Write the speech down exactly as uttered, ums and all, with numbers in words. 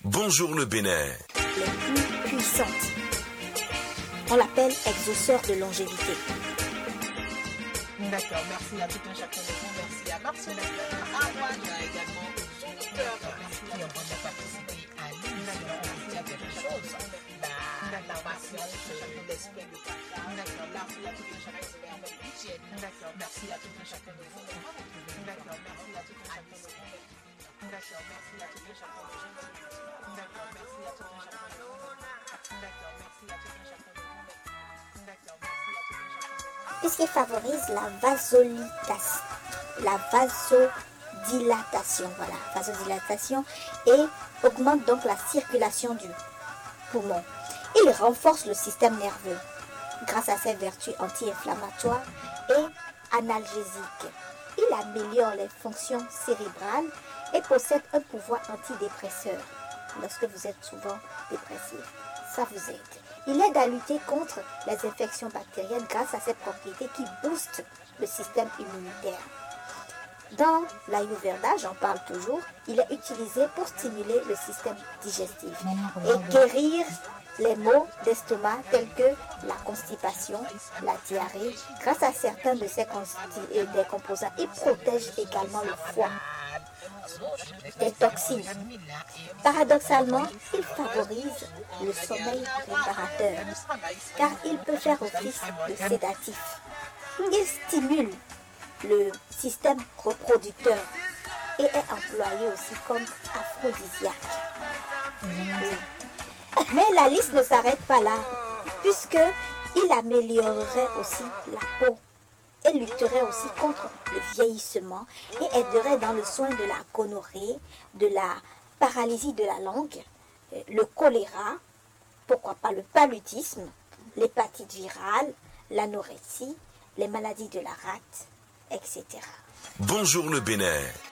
Bonjour le Bénin. Les plus puissantes. On l'appelle exauceur de longévité. D'accord, merci à tout un chacun de vous. Merci à Marcel, à Rouane, également aux auditeurs qui ont vraiment participé à l'émission. Il y a quelque chose. La, la patience, l'esprit de partage. D'accord, merci à tout un chacun de vous. Avec hygiène. D'accord, merci à tout un chacun de vous. D'accord, merci à tout un chacun de vous. D'accord, merci à tout un chacun de vous. D'accord, merci à tout un chacun de vous. D'accord, merci à tout un chacun de vous. D'accord, merci à tout un chacun de vous. Puisqu'il favorise la vasodilatation, la vasodilatation, voilà, vasodilatation, et augmente donc la circulation du poumon. Il renforce le système nerveux grâce à ses vertus anti-inflammatoires et analgésiques. Il améliore les fonctions cérébrales et possède un pouvoir antidépresseur. Lorsque vous êtes souvent dépressif, ça vous aide. Il aide à lutter contre les infections bactériennes grâce à ses propriétés qui boostent le système immunitaire. Dans l'Ayurveda, j'en parle toujours, il est utilisé pour stimuler le système digestif et guérir les maux d'estomac tels que la constipation, la diarrhée. Grâce à certains de ces des composants, il protège également le foie des toxines. Paradoxalement, il favorise le sommeil réparateur car il peut faire office de sédatif. Il stimule le système reproducteur et est employé aussi comme aphrodisiaque. Mais la liste ne s'arrête pas là, puisqu'il améliorerait aussi la peau et lutterait aussi contre le vieillissement et aiderait dans le soin de la gonorrhée, de la paralysie de la langue, le choléra, pourquoi pas le paludisme, l'hépatite virale, l'anorexie, les maladies de la rate, et cetera. Bonjour le Bénin.